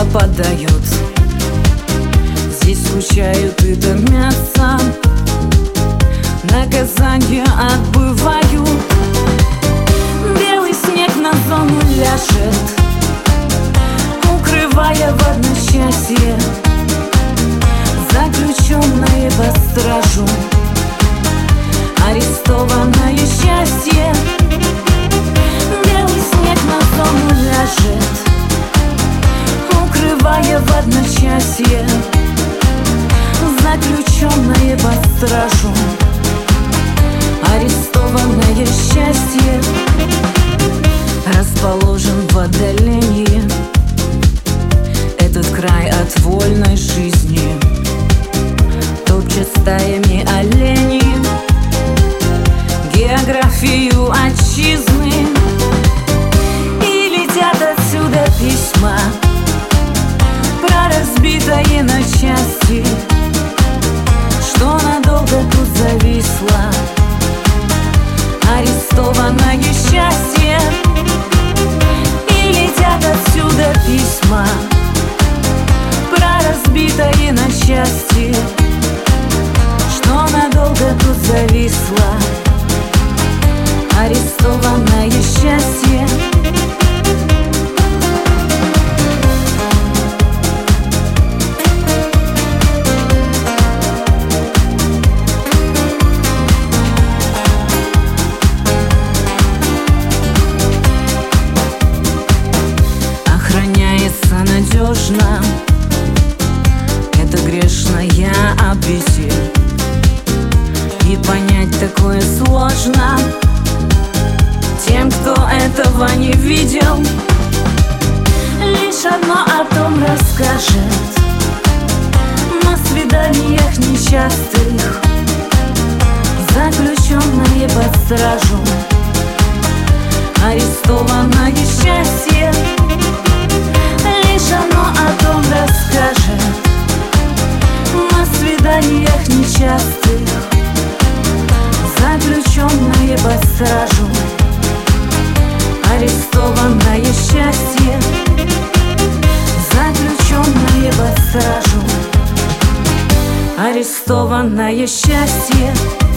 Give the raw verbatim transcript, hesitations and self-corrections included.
нападают. Здесь скучают и томятся, наказание отбывают. Белый снег на зону ляжет, укрывая в одночасье заключенные под стражу, арестованное счастье. Белый снег на зону ляжет, укрывая в одночасье заключенные под стражу, арестованное счастье. Расположен в отдалении этот край от вольной жизни, топчет стаями олени географию отчизны. И летят отсюда письма про разбитое на части, что надолго тут зависло арестованное счастье. И летят отсюда письма про разбитое на части, что надолго тут зависло арестованное счастье. Надежно, это грешная обитель, и понять такое сложно тем, кто этого не видел. Лишь одно о том расскажет на свиданиях нечастых заключенные под стражу, арестованное счастье. Лишь оно о том расскажет на свиданиях нечастых заключенные под стражу, арестованное счастье. Заключенные под стражу, арестованное счастье.